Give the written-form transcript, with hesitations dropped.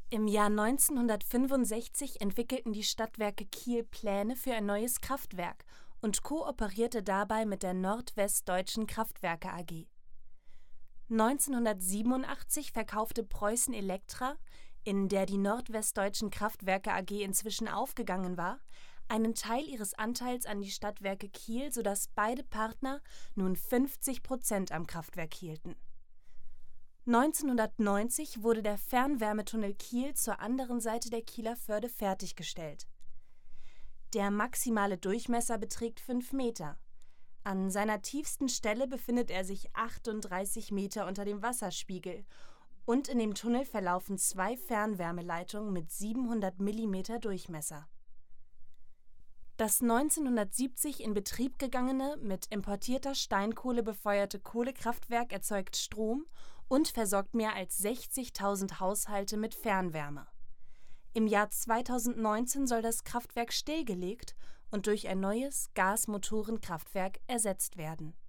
Im Jahr 1965 entwickelten die Stadtwerke Kiel Pläne für ein neues Kraftwerk und kooperierte dabei mit der Nordwestdeutschen Kraftwerke AG. 1987 verkaufte Preußen Elektra, in der die Nordwestdeutschen Kraftwerke AG inzwischen aufgegangen war, einen Teil ihres Anteils an die Stadtwerke Kiel, sodass beide Partner nun 50% am Kraftwerk hielten. 1990 wurde der Fernwärmetunnel Kiel zur anderen Seite der Kieler Förde fertiggestellt. Der maximale Durchmesser beträgt 5 Meter. An seiner tiefsten Stelle befindet er sich 38 Meter unter dem Wasserspiegel und in dem Tunnel verlaufen 2 Fernwärmeleitungen mit 700 Millimeter Durchmesser. Das 1970 in Betrieb gegangene, mit importierter Steinkohle befeuerte Kohlekraftwerk erzeugt Strom und versorgt mehr als 60.000 Haushalte mit Fernwärme. Im Jahr 2019 soll das Kraftwerk stillgelegt und durch ein neues Gasmotorenkraftwerk ersetzt werden.